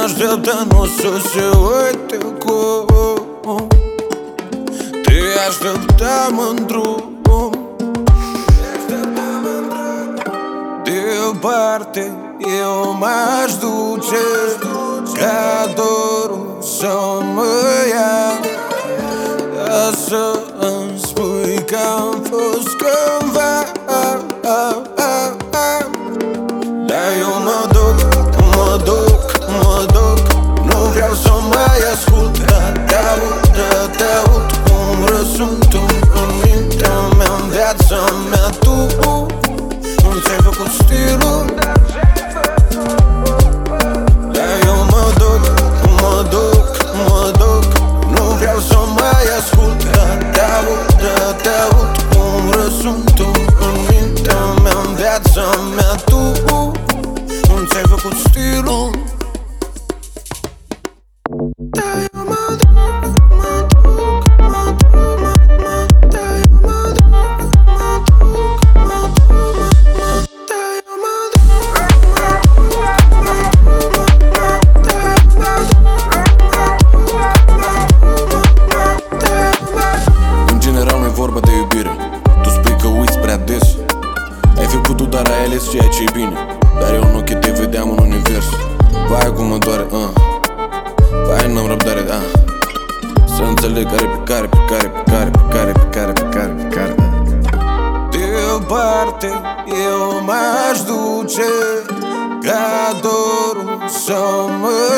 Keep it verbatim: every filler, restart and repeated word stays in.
așteaptă, nu o să se uite cum te așteptam în drum. Departe eu m-aș duce ca dorul să mă ia, ca să îmi spui că am fost cândva. Dar eu mă duc, mă duc, mă duc, nu vreau să mai ascult. Te aud, te aud cum răsuni tu în mintea mea, în viața mea. Tu nu ți-ai făcut stilul. Dar eu mă duc, mă duc, mă duc, nu vreau să mai ascult. Te aud, te aud cum răsuni tu în mintea mea, în viața mea. Tu nu ți-ai făcut stilul. Vorba de iubire, tu spui că uiți prea des. Ai făcut-o, dar ai ales ceea ce-i bine. Dar eu în ochii te vedeam în univers. Vai cum mă doare, uh. Vai n-am răbdare, uh. Să înțeleg care pe care, pe care, pe care, pe care, pe care, pe care, pe care, uh. Departe eu m-aș duce ca dorul să mă